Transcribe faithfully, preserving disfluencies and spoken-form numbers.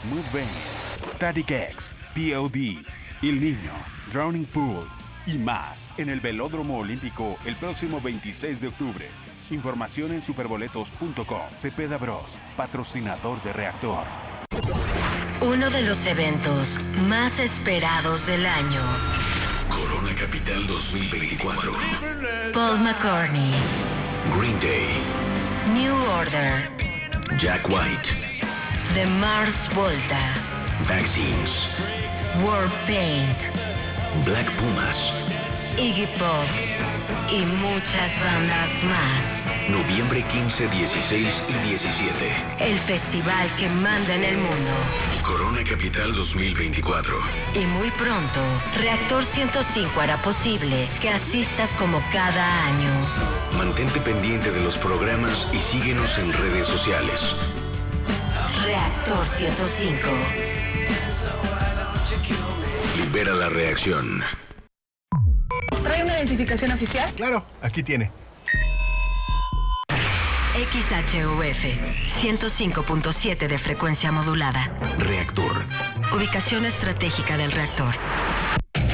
Mudvayne, Static X, P O D, El Niño, Drowning Pool y más en el Velódromo Olímpico el próximo veintiséis de octubre. Información en superboletos punto com. Cepeda Bros, patrocinador de Reactor. Uno de los eventos más esperados del año. Corona Capital dos mil veinticuatro. Paul McCartney, Green Day, New Order, Jack White, The Mars Volta, Vaccines, Warpaint, Black Pumas. Iggy Pop y muchas bandas más. Noviembre quince, dieciséis y diecisiete. El festival que manda en el mundo. Corona Capital dos mil veinticuatro. Y muy pronto, Reactor ciento cinco hará posible que asistas como cada año. Mantente pendiente de los programas y síguenos en redes sociales. Reactor ciento cinco. Libera la reacción. ¿Trae una identificación oficial? Claro, aquí tiene. X H U F ciento cinco punto siete de frecuencia modulada. Reactor. Ubicación estratégica del reactor.